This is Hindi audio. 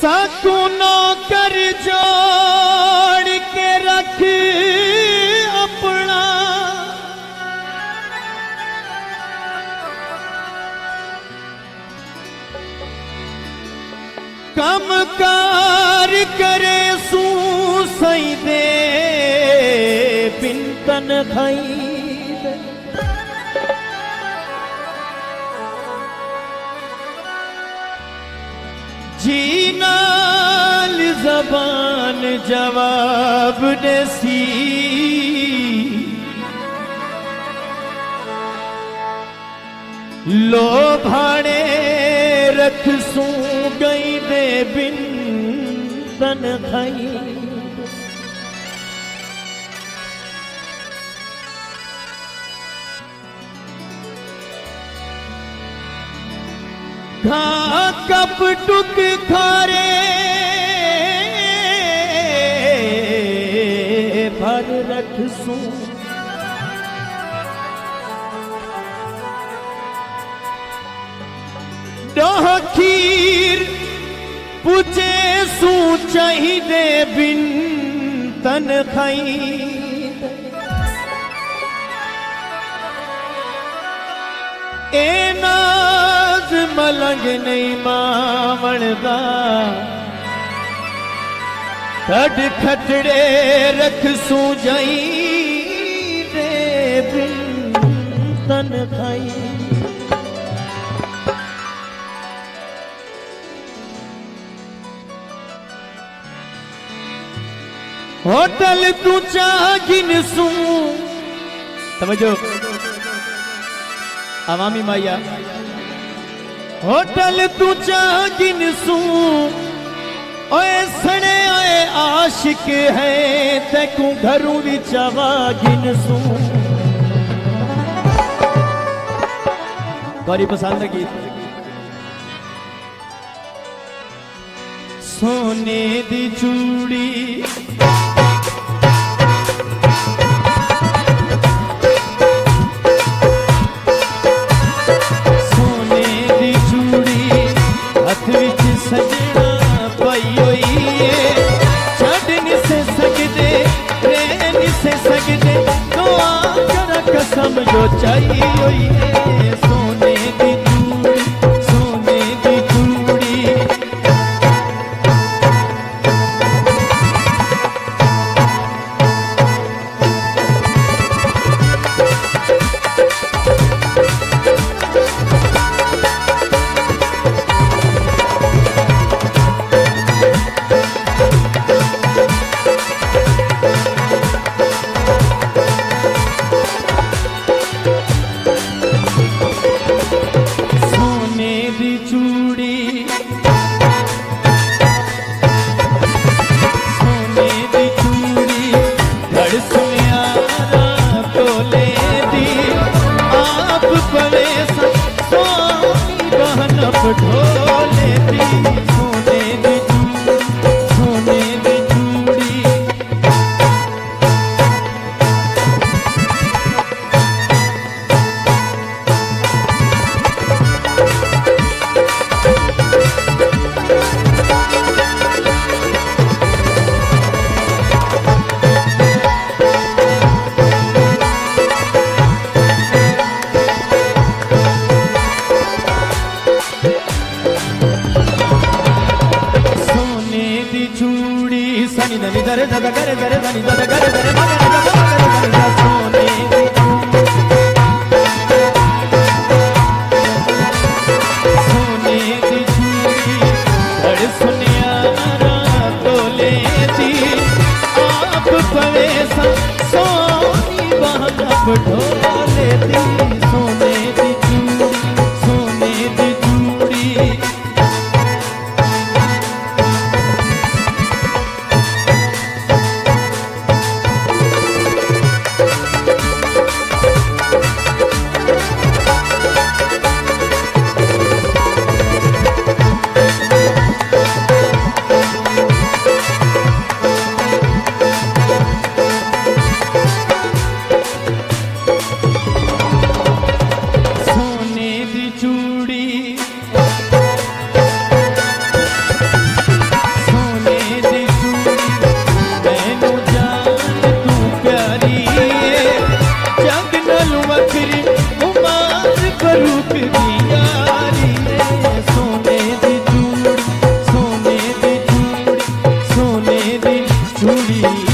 साकुनो कर जोड़ के रख अपना, कम कार करे सू सही दे बिन तनखाई दे। जी नाल जबान जवाब देसी, लो भाड़े रख सू गई दे बिन तनखाई। घा कप टुक खारे भर रख सू, डोह खीर पूछे सू चाहिए बिन तनखाई। ए नाज मलंग नहीं मावणदा, ठड खटड़े रख सू जाई दे बिन तनखाई। होटल तू चागिन सू, समझो अवामी माया, होटल तू चागिन सू ओए सड़े आए आशिक है तैकू घरों विच आवागिन सू। गौरी पसंद लगी। सोने दी चूड़ी सजना पाई होई है, छड़न से सकदे रहन से सकदे, दुआ कर कसम जो चाहिए होई है। सोने दी चूड़ी, सोने दी चूड़ी, ढोले दी सोने दी चूड़ी, सोने दी चूड़ी। सनी धनी दरे दरे करे दरे धनी दरे करे दरे मगर मगर सोने सोने दी चूड़ी धड़ सुनियारा तोले दी आप पवे सा सोनी बहना ढोले दी सोने दी चूड़ी, सोने दी चूड़ी। फरूक दी यारी रे सोने दी चूड़ी सोने दी चूड़ी सोने दी चूड़ी